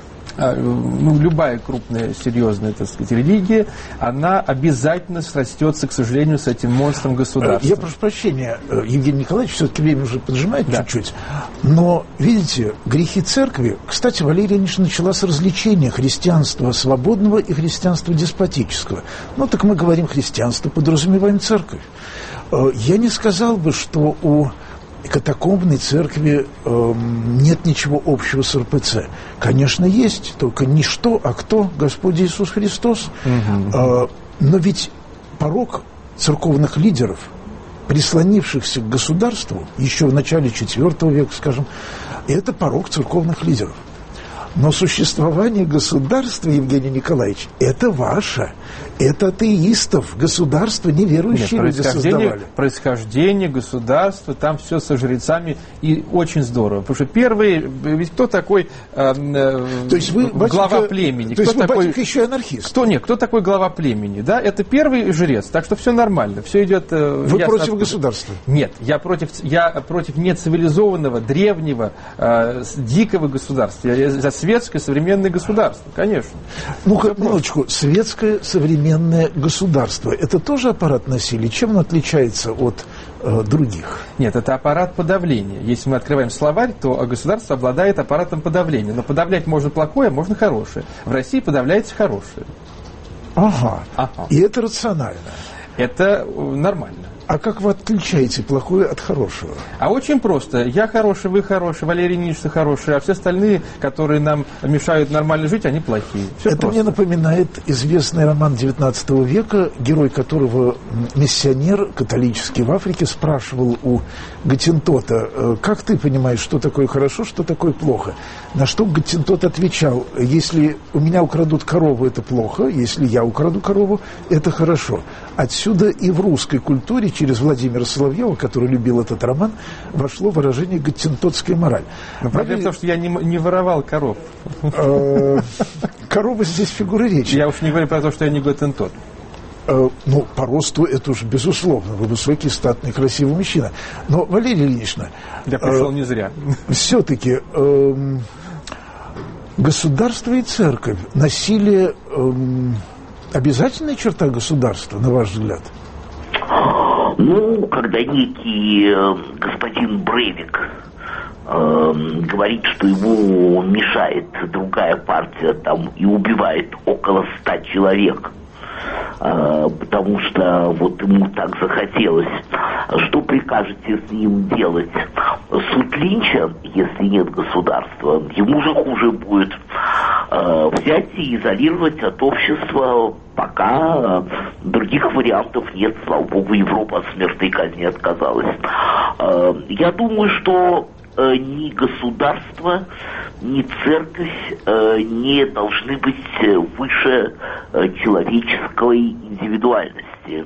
любая крупная, серьезная, так сказать, религия, она обязательно срастется, к сожалению, с этим монстром государства. Я прошу прощения, Евгений Николаевич, все-таки время уже поджимает чуть-чуть, но, видите, грехи церкви, кстати, Валерия Ильинична начала с различения христианства свободного и христианства деспотического. Ну, так мы говорим христианство, подразумеваем церковь. Я не сказал бы, что у катакомбной церкви нет ничего общего с РПЦ. Конечно, есть, только не что, а кто? Господь Иисус Христос. Но ведь порок церковных лидеров, прислонившихся к государству, еще в начале IV века, скажем, это порок церковных лидеров. Но существование государства, Евгений Николаевич, это ваше. Это атеистов, государство неверующие люди создавали. Происхождение государства, там все со жрецами, и очень здорово. Потому что первые, ведь кто такой то есть вы, глава племени? То есть кто вы, такой, батюшка, еще анархист? Кто такой глава племени? Да? Это первый жрец, так что все нормально, все идет. Вы против государства? Нет, я против нецивилизованного, древнего, дикого государства. Я за светское современное государство, конечно. Ну-ка, минуточку, светское современное государство, это тоже аппарат насилия? Чем он отличается от других? Нет, это аппарат подавления. Если мы открываем словарь, то государство обладает аппаратом подавления. Но подавлять можно плохое, а можно хорошее. В России подавляется хорошее. Ага. И это рационально? Это нормально. А как вы отличаете плохое от хорошего? А очень просто. Я хороший, вы хороший, Валерий Ильинична хороший, а все остальные, которые нам мешают нормально жить, они плохие. Все это просто. Мне напоминает известный роман XIX века, герой которого миссионер католический в Африке спрашивал у Гаттентота: как ты понимаешь, что такое хорошо, что такое плохо? На что Гаттентот отвечал: если у меня украдут корову, это плохо, если я украду корову, это хорошо. Отсюда и в русской культуре через Владимира Соловьева, который любил этот роман, вошло выражение «гаттентотская мораль». Но проблема в том, что я не воровал коров. Корова здесь фигура речи. Я уж не говорю про то, что я не гаттентот. Ну, по росту это уж безусловно. Вы высокий, статный, красивый мужчина. Но, Валерия Ильинична... Я пришел не зря. Все-таки государство и церковь, насилие... обязательная черта государства, на ваш взгляд? Ну, когда некий господин Брейвик говорит, что ему мешает другая партия там и убивает около 100 человек, потому что вот ему так захотелось, что прикажете с ним делать? Суд Линча, если нет государства, ему же хуже будет взять и изолировать от общества, пока других вариантов нет. Слава богу, Европа от смертной казни отказалась. Я думаю, что ни государство, ни церковь не должны быть выше человеческой индивидуальности.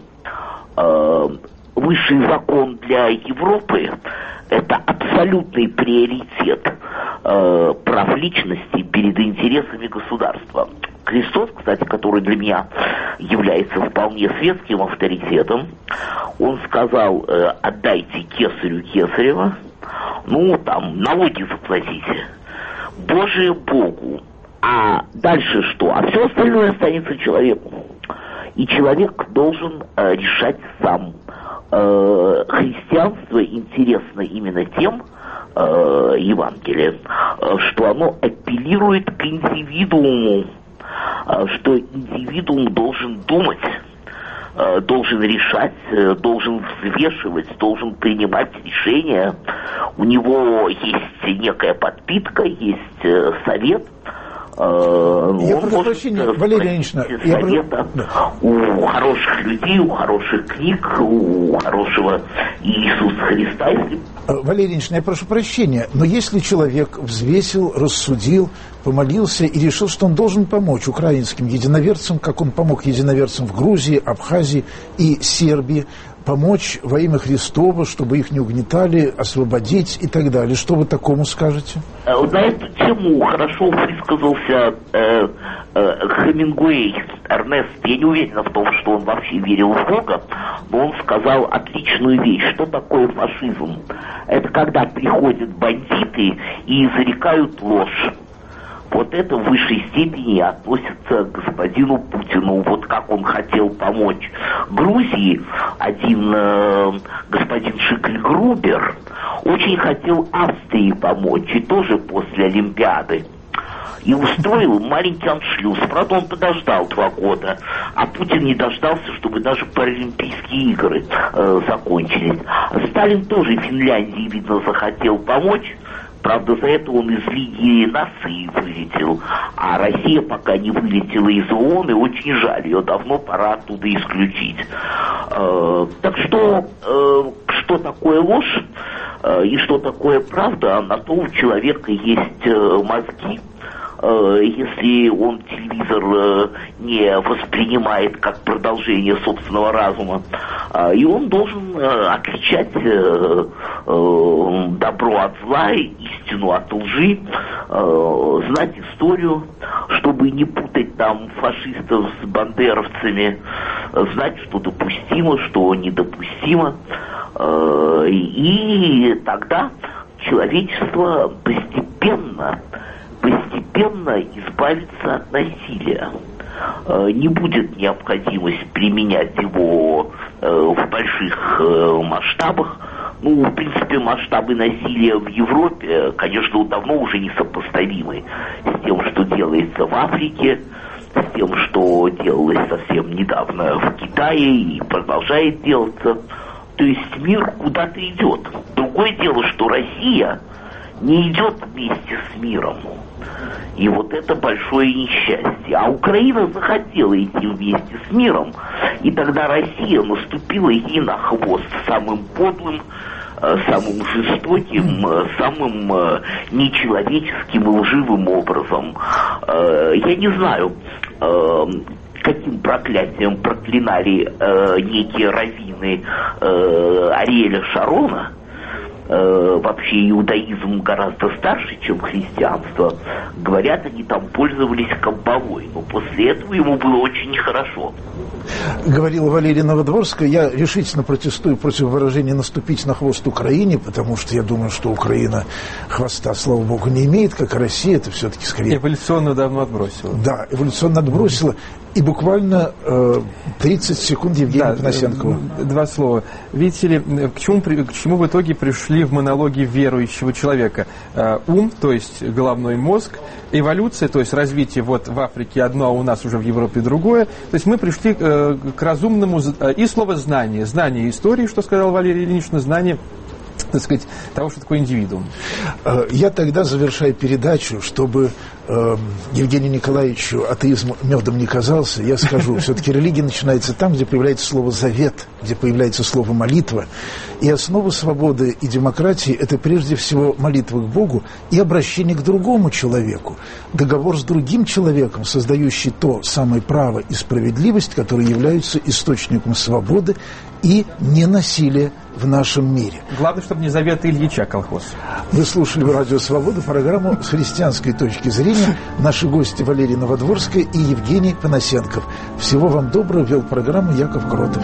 Высший закон для Европы – это абсолютный приоритет прав личности перед интересами государства. Христос, кстати, который для меня является вполне светским авторитетом, он сказал: отдайте кесарю кесарева, ну, там, налоги заплатите, Божие Богу, а дальше что? А все остальное останется человеку. И человек должен решать сам, христианство интересно именно тем, Евангелие, что оно апеллирует к индивидууму, что индивидуум должен думать, должен решать, должен взвешивать, должен принимать решения. У него есть некая подпитка, есть совет. Я прошу прощения, Валерия Ильинична, у хороших людей, у хороших книг, у хорошего Иисуса Христа. Валерия Ильинична, я прошу прощения, но если человек взвесил, рассудил, помолился и решил, что он должен помочь украинским единоверцам, как он помог единоверцам в Грузии, Абхазии и Сербии, помочь во имя Христова, чтобы их не угнетали, освободить и так далее. Что вы такому скажете? На эту тему хорошо высказался Хемингуэй, Эрнест. Я не уверен в том, что он вообще верил в Бога, но он сказал отличную вещь. Что такое фашизм? Это когда приходят бандиты и изрекают ложь. Вот это в высшей степени относится к господину Путину. Вот как он хотел помочь Грузии, один господин Шикль-Грубер очень хотел Австрии помочь, и тоже после Олимпиады. И устроил маленький аншлюз. Правда, он подождал 2 года, а Путин не дождался, чтобы даже Паралимпийские игры закончились. Сталин тоже Финляндии, видно, захотел помочь. Правда, за это он из Лиги наций вылетел, а Россия пока не вылетела из ООН, и очень жаль, ее давно пора оттуда исключить. Так что такое ложь и что такое правда, на то у человека есть мозги. Если он телевизор не воспринимает как продолжение собственного разума, и он должен отличать добро от зла, истину от лжи, знать историю, чтобы не путать там фашистов с бандеровцами, знать, что допустимо, что недопустимо, и тогда человечество постепенно избавиться от насилия. Не будет необходимость применять его в больших масштабах. Ну, в принципе, масштабы насилия в Европе, конечно, давно уже не сопоставимы с тем, что делается в Африке, с тем, что делалось совсем недавно в Китае и продолжает делаться. То есть мир куда-то идет. Другое дело, что Россия не идет вместе с миром. И вот это большое несчастье. А Украина захотела идти вместе с миром, и тогда Россия наступила ей на хвост самым подлым, самым жестоким, самым нечеловеческим и лживым образом. Я не знаю, каким проклятием проклинали некие раввины Ариэля Шарона. Вообще иудаизм гораздо старше, чем христианство. Говорят, они там пользовались каббалой, но после этого ему было очень нехорошо. Говорила Валерия Новодворская. Я решительно протестую против выражения «наступить на хвост Украине», потому что я думаю, что Украина хвоста, слава богу, не имеет, как и Россия. Это все-таки скорее... Эволюционно давно отбросила. Да, эволюционно отбросила. И буквально 30 секунд Евгения Панасенкова. 2 слова. Видите ли, к чему в итоге пришли в монологе верующего человека? Ум, то есть головной мозг, эволюция, то есть развитие вот в Африке одно, а у нас уже в Европе другое. То есть мы пришли к разумному... И слово «знание». Знание истории, что сказала Валерия Ильинична, знание, так сказать, того, что такое индивидуум. Я тогда завершаю передачу, чтобы Евгению Николаевичу атеизм медом не казался, я скажу, все-таки религия начинается там, где появляется слово «завет», где появляется слово «молитва». И основа свободы и демократии – это прежде всего молитва к Богу и обращение к другому человеку. Договор с другим человеком, создающий то самое право и справедливость, которые являются источником свободы и ненасилия в нашем мире. Главное, чтобы не завет Ильича колхоз. Вы слушали «Радио Свобода», программу с христианской точки зрения. Наши гости Валерия Новодворская и Евгений Панасенков. Всего вам доброго. Вел программу Яков Кротов.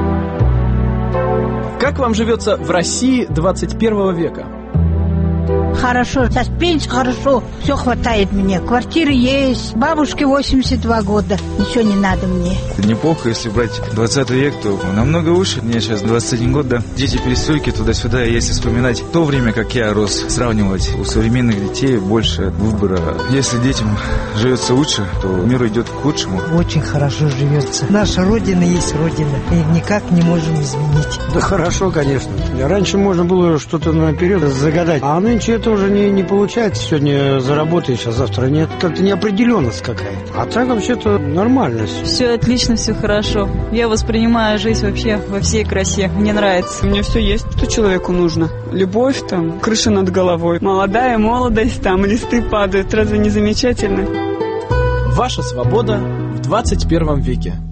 Как вам живется в России 21 века? хорошо, сейчас пенсия хорошо, все хватает мне. Квартира есть, бабушке 82 года, ничего не надо мне. Неплохо, если брать 20 век, то намного лучше. Мне сейчас 21 год, да. Дети перестройки туда-сюда, если вспоминать то время, как я рос, сравнивать, у современных детей больше выбора. Если детям живется лучше, то мир идет к худшему. Очень хорошо живется. Наша Родина есть Родина, и никак не можем изменить. Да хорошо, конечно. Раньше можно было что-то наперед загадать, а нынче это уже не получается. Сегодня заработаешь, а завтра нет. Как-то неопределенность какая-то. А так вообще-то нормально. Все отлично, все хорошо. Я воспринимаю жизнь вообще во всей красе. Мне нравится. У меня все есть, что человеку нужно. Любовь, там, крыша над головой. Молодая молодость, там, листы падают. Разве не замечательно? Ваша свобода в 21 веке.